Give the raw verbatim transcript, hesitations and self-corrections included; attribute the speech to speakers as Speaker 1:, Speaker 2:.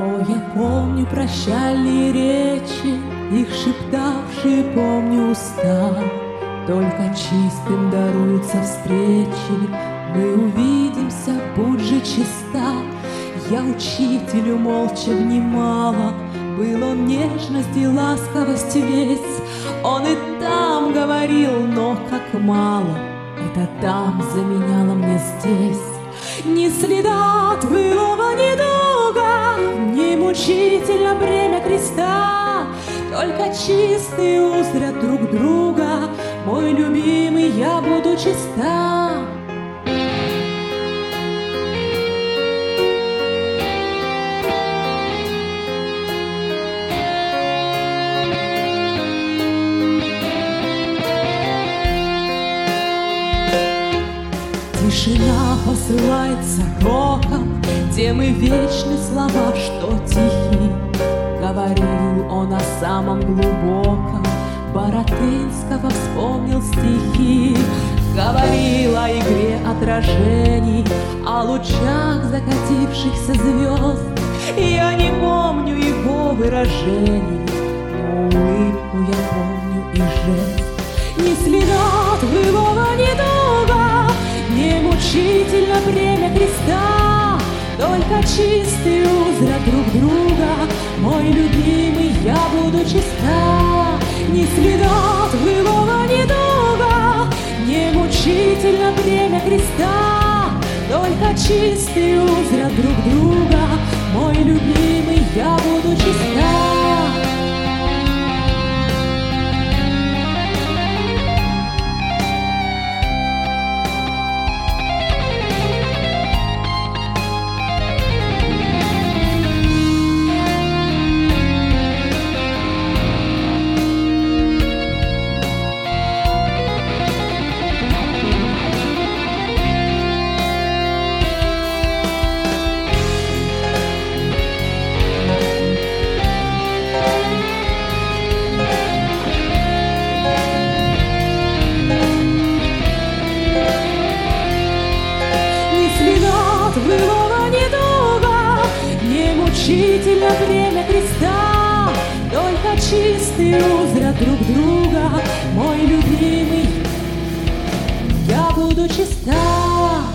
Speaker 1: О, я помню прощальные речи, их шептавшие, помню, уста. Только чистым даруются встречи, мы увидимся, будь же чиста. Я учителю молча внимала, был он нежность и ласковость весь. Он и там говорил, но как мало, это там заменяло мне здесь. Ни следа от былого недуга, ни мучительно бремя креста, только чистые узрят друг друга, мой любимый, я буду чиста. Тишина посылается роком, тем и вечны слова, что тихи. Говорил он о самом глубоком, Баратынского вспомнил стихи. Говорил о игре отражений, о лучах закатившихся звезд. Я не помню его выражений, но улыбку я помню и жест. Ни следа от былого недуга, не мучительно бремя креста, только чистые узрят друг друга, мой любимый, я буду чиста. Ни следа от былого недуга, не мучительно бремя креста, только чистые узрят друг друга, мой любимый, я буду чиста. Былого недуга, не мучительно бремя креста, только чистые узрят друг друга, мой любимый, я буду чиста.